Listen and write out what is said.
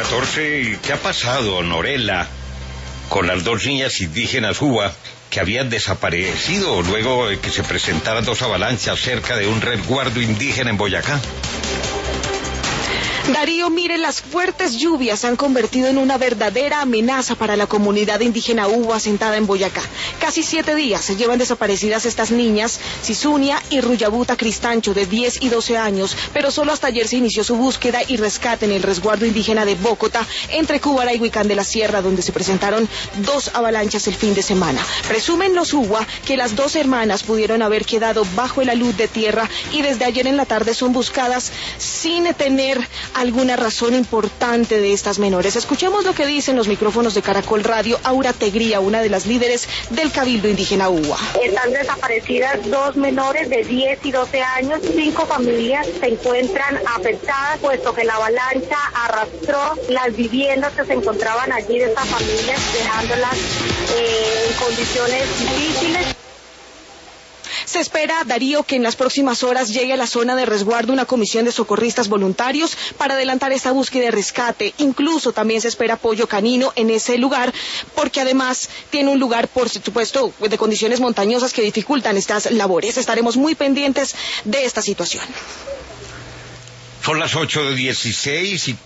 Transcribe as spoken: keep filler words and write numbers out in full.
catorce, ¿qué ha pasado, Norela, con las dos niñas indígenas Uba que habían desaparecido luego de que se presentaran dos avalanchas cerca de un resguardo indígena en Boyacá? Darío, mire, las fuertes lluvias se han convertido en una verdadera amenaza para la comunidad indígena Uba asentada en Boyacá. Casi siete días se llevan desaparecidas estas niñas, Sisunia y Ruyabuta Cristancho, de diez y doce años, pero solo hasta ayer se inició su búsqueda y rescate en el resguardo indígena de Bócota, entre Cúbara y Huicán de la Sierra, donde se presentaron dos avalanchas el fin de semana. Presumen los Uba que las dos hermanas pudieron haber quedado bajo la luz de tierra y desde ayer en la tarde son buscadas sin tener alguna razón importante de estas menores. Escuchemos lo que dicen los micrófonos de Caracol Radio Aura Tegría, una de las líderes del Cabildo Indígena Uba. Están desaparecidas dos menores de diez y doce años, cinco familias se encuentran afectadas, puesto que la avalancha arrastró las viviendas que se encontraban allí de estas familias, dejándolas eh, en condiciones difíciles. Se espera, Darío, que en las próximas horas llegue a la zona de resguardo una comisión de socorristas voluntarios para adelantar esta búsqueda y rescate. Incluso también se espera apoyo canino en ese lugar, porque además tiene un lugar, por supuesto, de condiciones montañosas que dificultan estas labores. Estaremos muy pendientes de esta situación. Son las ocho de dieciséis y